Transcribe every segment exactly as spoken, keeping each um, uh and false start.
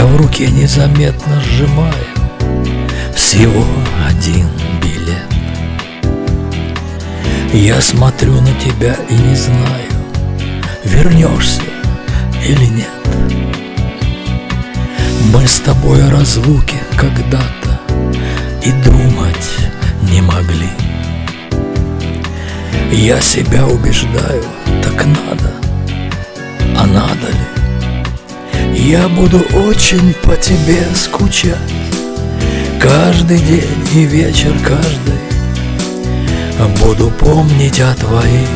Я в руке незаметно сжимаю всего один билет. Я смотрю на тебя и не знаю, вернешься или нет. Мы с тобой о разлуке когда-то и думать не могли. Я себя убеждаю, так надо, а надо ли? Я буду очень по тебе скучать каждый день и вечер каждый. Буду помнить о твоих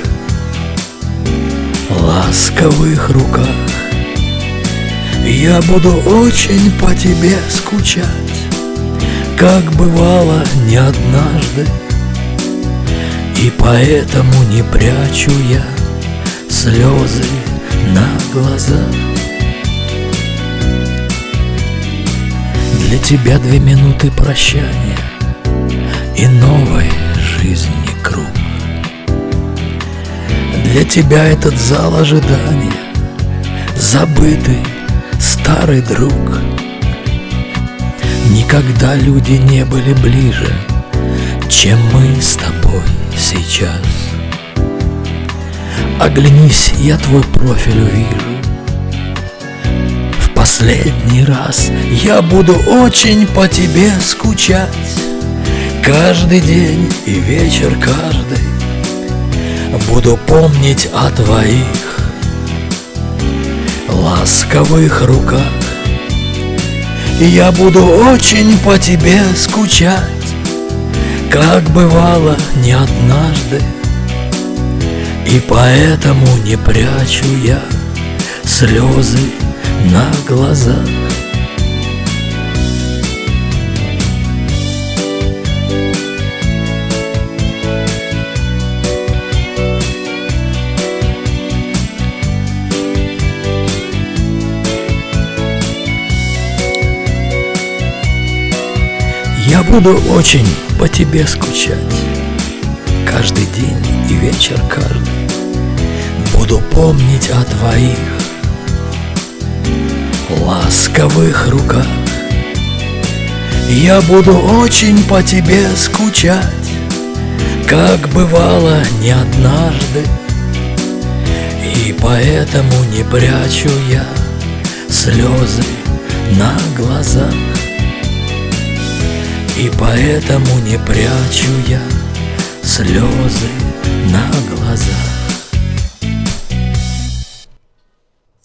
ласковых руках. Я буду очень по тебе скучать, как бывало не однажды. И поэтому не прячу я слезы на глаза. Для тебя две минуты прощания и новой жизни круг. Для тебя этот зал ожидания, забытый старый друг. Никогда люди не были ближе, чем мы с тобой сейчас. Оглянись, я твой профиль увижу. В последний раз я буду очень по тебе скучать каждый день и вечер каждый. Буду помнить о твоих ласковых руках. Я буду очень по тебе скучать, как бывало не однажды. И поэтому не прячу я слезы на глазах. Я буду очень по тебе скучать каждый день и вечер каждый. Буду помнить о твоих ласковых руках. Я буду очень по тебе скучать, как бывало не однажды. И поэтому не прячу я слезы на глазах. И поэтому не прячу я слезы на глазах.